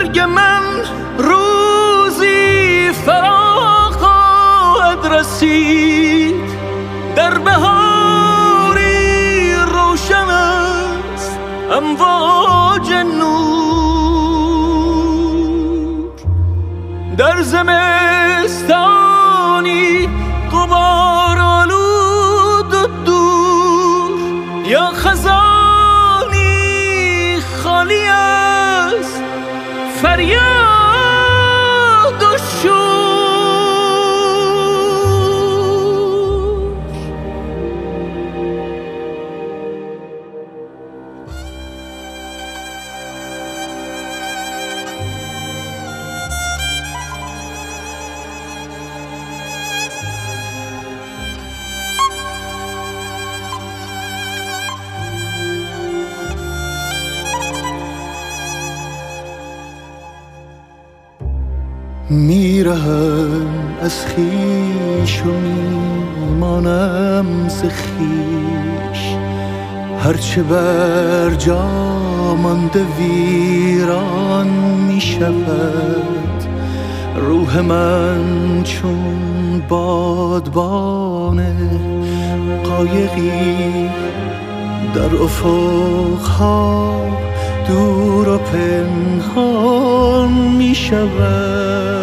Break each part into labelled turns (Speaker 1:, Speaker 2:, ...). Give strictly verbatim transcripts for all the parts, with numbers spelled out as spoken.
Speaker 1: مرگ من روزی فرا خواهد رسید، در بهاری روشن است امواج نور، در زمستانی غبار آلود و دور، یا خزانی خالی است فریاد و شور.
Speaker 2: میرهم از خویش و میمانم ز خویش، هرچه بر جا مانده ویران میشود. روح من چون بادبان قایقی در افقها دور و پنهان می شود.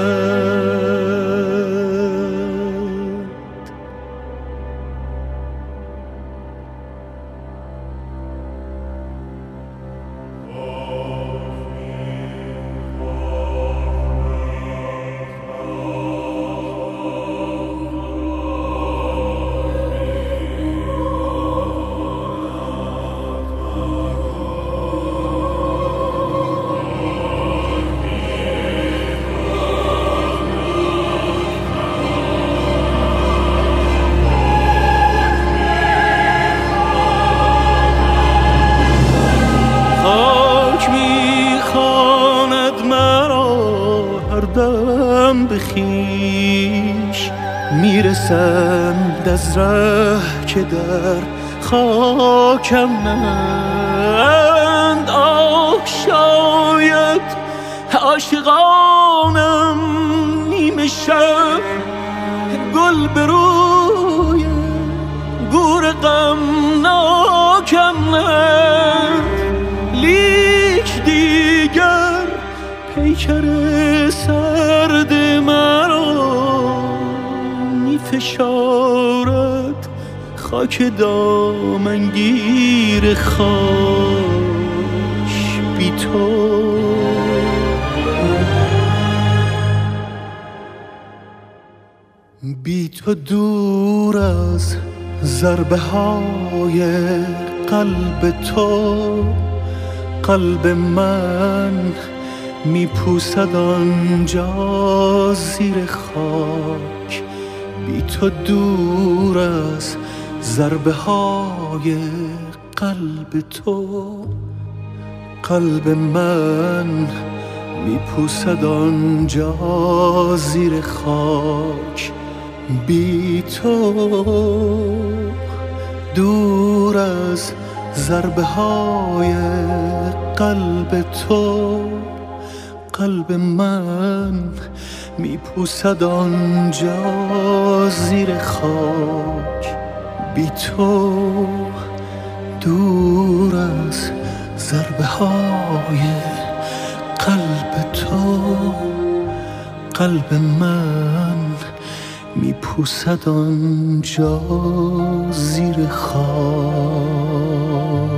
Speaker 2: بخیش میرسم از ره که در خاکم نند. آه شاید عاشقانم نیمه شب گل به روی گور غمناکم نند، لیک دیگر پیکر سرد مرا می فشارد خاک دامنگیر خاک بی تو. بی تو دور از ضربه های قلب تو، قلب من میپوسد آنجا زیر خاک. بی تو دور از ضربه های قلب تو، قلب من میپوسد آنجا زیر خاک. بی تو دور از ضربه های قلب تو، قلب من میپوسد آنجا زیر خاک. بی تو دور از ضربه های قلب تو، قلب من میپوسد آنجا زیر خاک.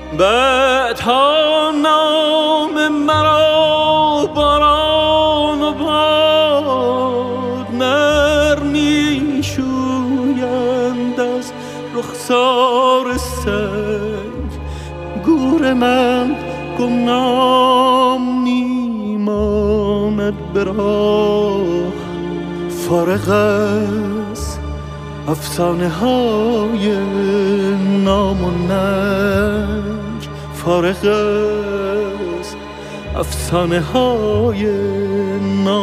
Speaker 1: بعدها نام مرا باران و باد نرمی شویند از رخسار سنگ. گور من گمنام میماند به راه، فارغ از افسانه های نام و ننگ، فارغ از افسانه های نام